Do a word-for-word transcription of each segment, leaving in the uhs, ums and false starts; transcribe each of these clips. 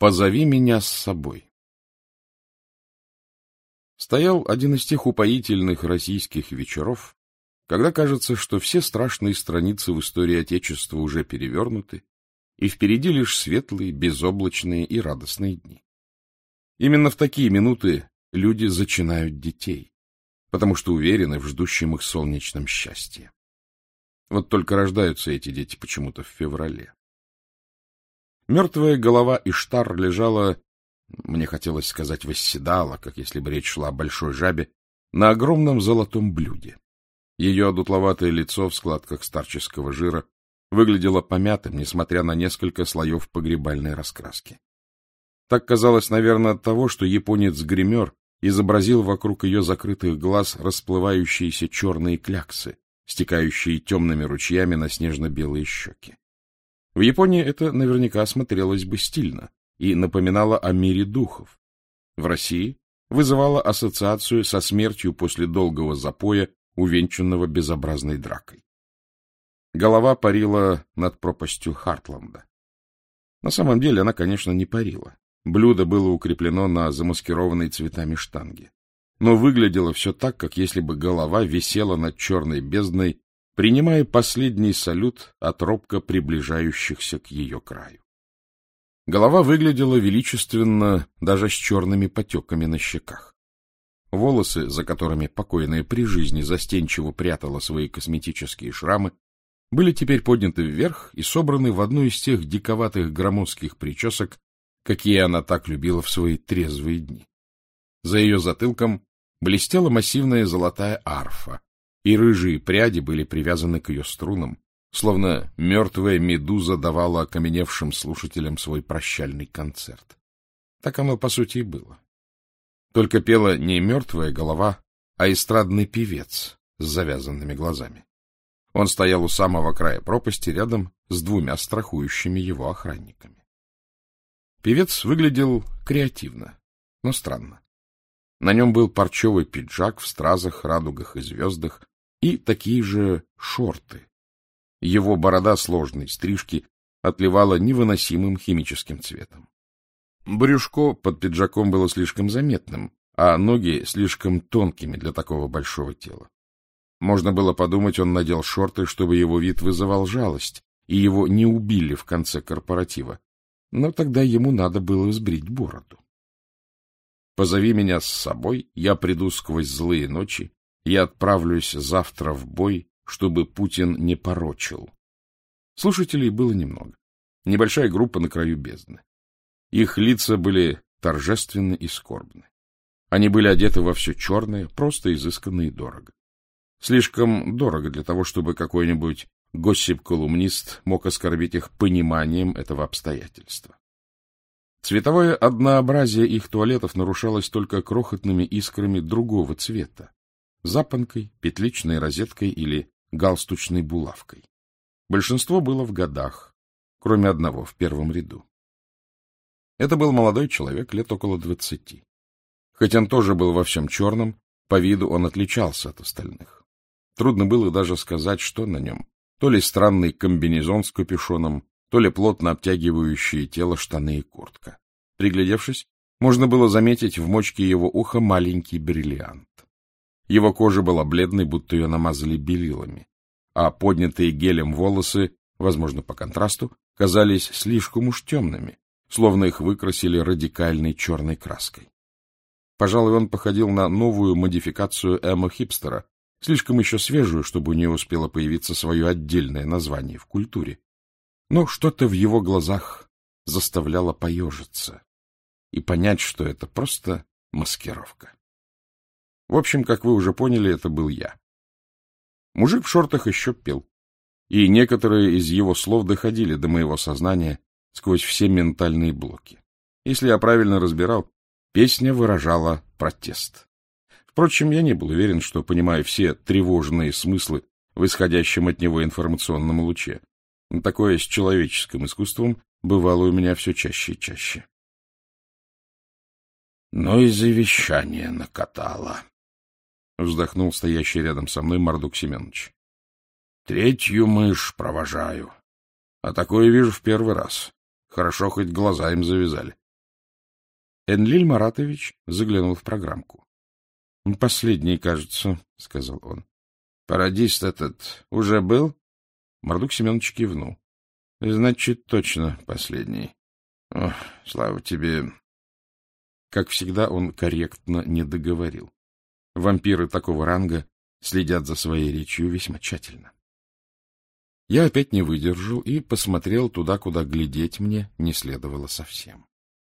Позови меня с собой. Стоял один из тех упоительных российских вечеров, когда кажется, что все страшные страницы в истории Отечества уже перевернуты, и впереди лишь светлые, безоблачные и радостные дни. Именно в такие минуты люди зачинают детей, потому что уверены в ждущем их солнечном счастье. Вот только рождаются эти дети почему-то в феврале. Мертвая голова Иштар лежала, мне хотелось сказать, восседала, как если бы речь шла о большой жабе, на огромном золотом блюде. Ее одутловатое лицо в складках старческого жира выглядело помятым, несмотря на несколько слоев погребальной раскраски. Так казалось, наверное, от того, что японец-гример изобразил вокруг ее закрытых глаз расплывающиеся черные кляксы, стекающие темными ручьями на снежно-белые щеки. В Японии это наверняка смотрелось бы стильно и напоминало о мире духов. В России вызывало ассоциацию со смертью после долгого запоя, увенчанного безобразной дракой. Голова парила над пропастью Хартланда. На самом деле она, конечно, не парила. Блюдо было укреплено на замаскированной цветами штанге. Но выглядело все так, как если бы голова висела над черной бездной, принимая последний салют от робко приближающихся к ее краю. Голова выглядела величественно даже с черными потеками на щеках. Волосы, за которыми покойная при жизни застенчиво прятала свои косметические шрамы, были теперь подняты вверх и собраны в одну из тех диковатых громоздких причесок, какие она так любила в свои трезвые дни. За ее затылком блестела массивная золотая арфа, и рыжие пряди были привязаны к ее струнам, словно мертвая медуза давала окаменевшим слушателям свой прощальный концерт. Так оно, по сути, и было. Только пела не мертвая голова, а эстрадный певец с завязанными глазами. Он стоял у самого края пропасти рядом с двумя страхующими его охранниками. Певец выглядел креативно, но странно. На нем был парчевый пиджак в стразах, радугах и звездах и такие же шорты. Его борода сложной стрижки отливала невыносимым химическим цветом. Брюшко под пиджаком было слишком заметным, а ноги слишком тонкими для такого большого тела. Можно было подумать, он надел шорты, чтобы его вид вызывал жалость, и его не убили в конце корпоратива. Но тогда ему надо было сбрить бороду. «Позови меня с собой, я приду сквозь злые ночи, я отправлюсь завтра в бой, чтобы Путин не порочил». Слушателей было немного. Небольшая группа на краю бездны. Их лица были торжественны и скорбны. Они были одеты во все черное, просто изысканно и дорого. Слишком дорого для того, чтобы какой-нибудь госсип-колумнист мог оскорбить их пониманием этого обстоятельства. Цветовое однообразие их туалетов нарушалось только крохотными искрами другого цвета — запонкой, петличной розеткой или галстучной булавкой. Большинство было в годах, кроме одного в первом ряду. Это был молодой человек лет около двадцати. Хоть он тоже был во всем черном, по виду он отличался от остальных. Трудно было даже сказать, что на нем. То ли странный комбинезон с капюшоном, то ли плотно обтягивающие тело штаны и куртка. Приглядевшись, можно было заметить в мочке его уха маленький бриллиант. Его кожа была бледной, будто ее намазали белилами, а поднятые гелем волосы, возможно, по контрасту, казались слишком уж темными, словно их выкрасили радикальной черной краской. Пожалуй, он походил на новую модификацию эмо-хипстера, слишком еще свежую, чтобы у нее успело появиться свое отдельное название в культуре. Но что-то в его глазах заставляло поежиться и понять, что это просто маскировка. В общем, как вы уже поняли, это был я. Мужик в шортах еще пел, и некоторые из его слов доходили до моего сознания сквозь все ментальные блоки. Если я правильно разбирал, песня выражала протест. Впрочем, я не был уверен, что понимаю все тревожные смыслы в исходящем от него информационном луче. Такое с человеческим искусством бывало у меня все чаще и чаще. — Ну и завещание накатало, — вздохнул стоящий рядом со мной Мардук Семенович. — Третью мышь провожаю. А такое вижу в первый раз. Хорошо, хоть глаза им завязали. Энлиль Маратович заглянул в программку. — Последний, кажется, — сказал он. — Пародист этот уже был? Мордук Семенович кивнул. — Значит, точно последний. Ох, слава тебе. Как всегда, он корректно не договорил. Вампиры такого ранга следят за своей речью весьма тщательно. Я опять не выдержал и посмотрел туда, куда глядеть мне не следовало совсем.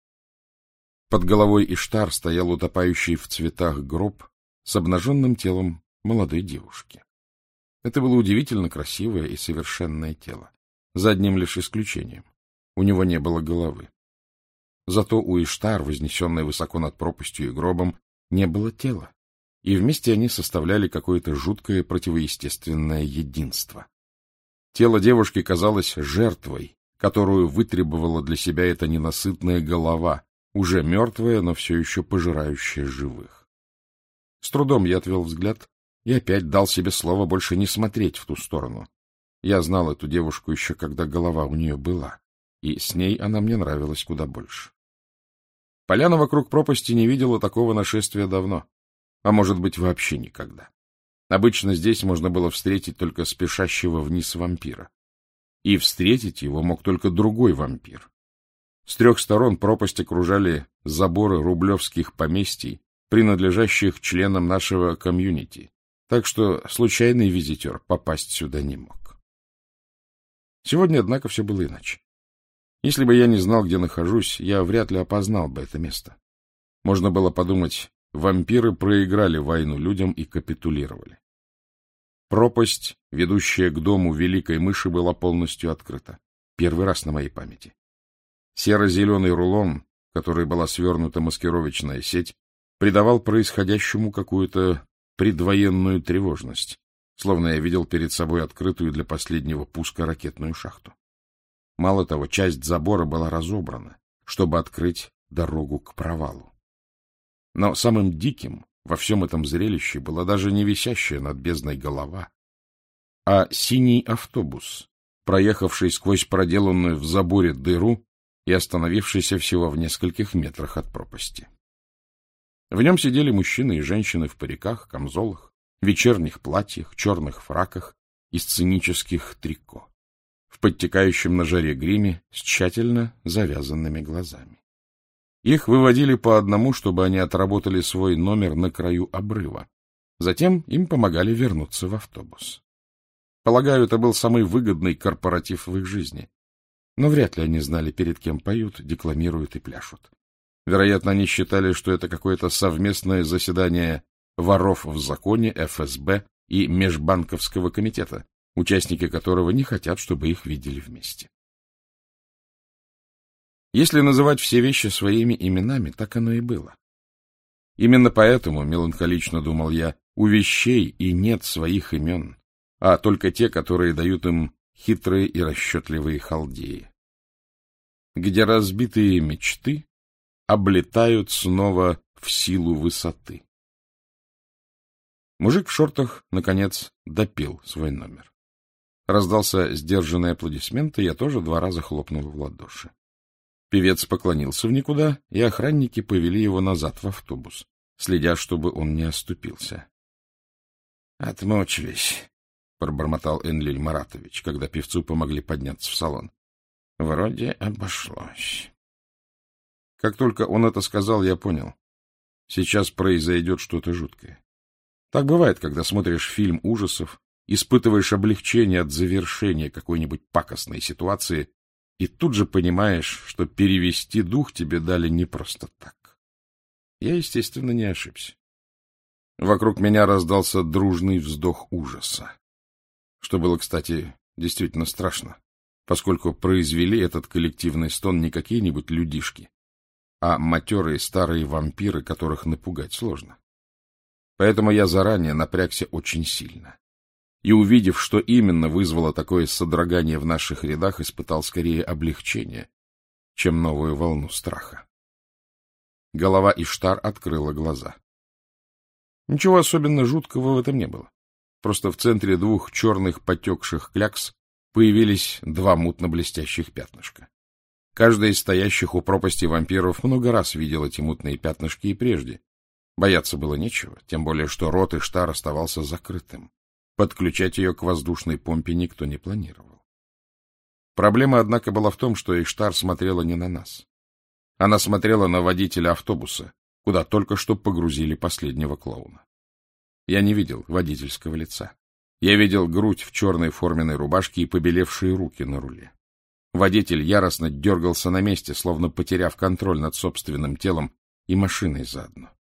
Под головой Иштар стоял утопающий в цветах гроб с обнаженным телом молодой девушки. Это было удивительно красивое и совершенное тело, за одним лишь исключением. У него не было головы. Зато у Иштар, вознесенной высоко над пропастью и гробом, не было тела, и вместе они составляли какое-то жуткое противоестественное единство. Тело девушки казалось жертвой, которую вытребовала для себя эта ненасытная голова, уже мертвая, но все еще пожирающая живых. С трудом я отвел взгляд и опять дал себе слово больше не смотреть в ту сторону. Я знал эту девушку еще, когда голова у нее была, и с ней она мне нравилась куда больше. Поляна вокруг пропасти не видела такого нашествия давно, а может быть, вообще никогда. Обычно здесь можно было встретить только спешащего вниз вампира. И встретить его мог только другой вампир. С трех сторон пропасть окружали заборы рублевских поместий, принадлежащих членам нашего комьюнити, так что случайный визитер попасть сюда не мог. Сегодня, однако, все было иначе. Если бы я не знал, где нахожусь, я вряд ли опознал бы это место. Можно было подумать, вампиры проиграли войну людям и капитулировали. Пропасть, ведущая к дому великой мыши, была полностью открыта. Первый раз на моей памяти. Серо-зеленый рулон, в который была свернута маскировочная сеть, придавал происходящему какую-то предвоенную тревожность, словно я видел перед собой открытую для последнего пуска ракетную шахту. Мало того, часть забора была разобрана, чтобы открыть дорогу к провалу. Но самым диким во всем этом зрелище была даже не висящая над бездной голова, а синий автобус, проехавший сквозь проделанную в заборе дыру и остановившийся всего в нескольких метрах от пропасти. В нем сидели мужчины и женщины в париках, камзолах, вечерних платьях, черных фраках и сценических трико, в подтекающем на жаре гриме с тщательно завязанными глазами. Их выводили по одному, чтобы они отработали свой номер на краю обрыва. Затем им помогали вернуться в автобус. Полагаю, это был самый выгодный корпоратив в их жизни. Но вряд ли они знали, перед кем поют, декламируют и пляшут. Вероятно, они считали, что это какое-то совместное заседание воров в законе, эф эс бэ и Межбанковского комитета, участники которого не хотят, чтобы их видели вместе. Если называть все вещи своими именами, так оно и было. Именно поэтому, меланхолично думал я, у вещей и нет своих имен, а только те, которые дают им хитрые и расчетливые халдеи. Где разбитые мечты облетают снова в силу высоты. Мужик в шортах, наконец, допел свой номер. Раздался сдержанный аплодисмент, и я тоже два раза хлопнул в ладоши. Певец поклонился в никуда, и охранники повели его назад в автобус, следя, чтобы он не оступился. — Отмучились, — пробормотал Энлиль Маратович, когда певцу помогли подняться в салон. — Вроде обошлось. Как только он это сказал, я понял. Сейчас произойдет что-то жуткое. Так бывает, когда смотришь фильм ужасов, испытываешь облегчение от завершения какой-нибудь пакостной ситуации, и тут же понимаешь, что перевести дух тебе дали не просто так. Я, естественно, не ошибся. Вокруг меня раздался дружный вздох ужаса, что было, кстати, действительно страшно, поскольку произвели этот коллективный стон не какие-нибудь людишки, а матерые старые вампиры, которых напугать сложно. Поэтому я заранее напрягся очень сильно. И, увидев, что именно вызвало такое содрогание в наших рядах, испытал скорее облегчение, чем новую волну страха. Голова Иштар открыла глаза. Ничего особенно жуткого в этом не было. Просто в центре двух черных потекших клякс появились два мутно-блестящих пятнышка. Каждый из стоящих у пропасти вампиров много раз видел эти мутные пятнышки и прежде. Бояться было нечего, тем более что рот Иштар оставался закрытым. Подключать ее к воздушной помпе никто не планировал. Проблема, однако, была в том, что Иштар смотрела не на нас. Она смотрела на водителя автобуса, куда только что погрузили последнего клоуна. Я не видел водительского лица. Я видел грудь в черной форменной рубашке и побелевшие руки на руле. Водитель яростно дергался на месте, словно потеряв контроль над собственным телом и машиной заодно.